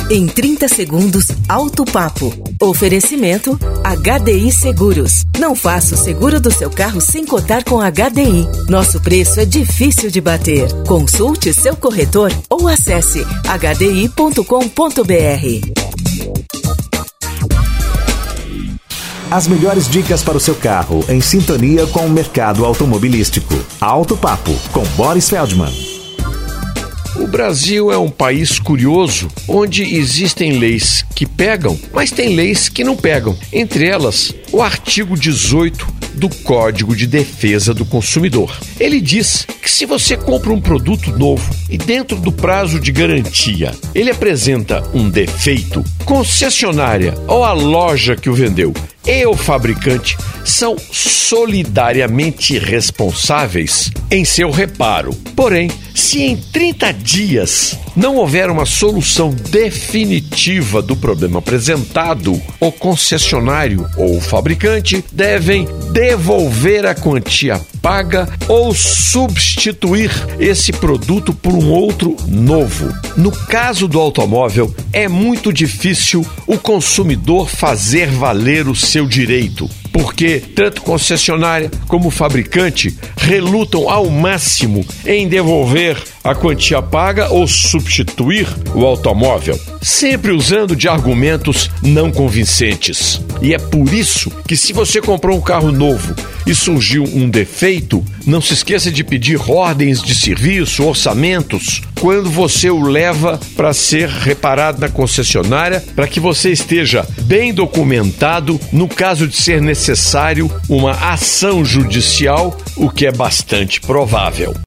Em 30 segundos, Auto Papo. Oferecimento HDI Seguros. Não faça o seguro do seu carro sem cotar com HDI. Nosso preço é difícil de bater. Consulte seu corretor ou acesse hdi.com.br. As melhores dicas para o seu carro, em sintonia com o mercado automobilístico. Auto Papo, com Boris Feldman. O Brasil é um país curioso, onde existem leis que pegam, mas tem leis que não pegam. Entre elas, o artigo 18 do Código de Defesa do Consumidor. Ele diz que se você compra um produto novo e dentro do prazo de garantia ele apresenta um defeito, concessionária ou a loja que o vendeu e o fabricante são solidariamente responsáveis em seu reparo. Porém, se em 30 dias não houver uma solução definitiva do problema apresentado, o concessionário ou o fabricante devem devolver a quantia paga ou substituir esse produto por um outro novo. No caso do automóvel, é muito difícil o consumidor fazer valer o seu direito, porque tanto concessionária como fabricante relutam ao máximo em devolver a quantia paga ou substituir o automóvel, sempre usando de argumentos não convincentes. E é por isso que, se você comprou um carro novo e surgiu um defeito, não se esqueça de pedir ordens de serviço, orçamentos, quando você o leva para ser reparado na concessionária, para que você esteja bem documentado no caso de ser necessário uma ação judicial, o que é bastante provável.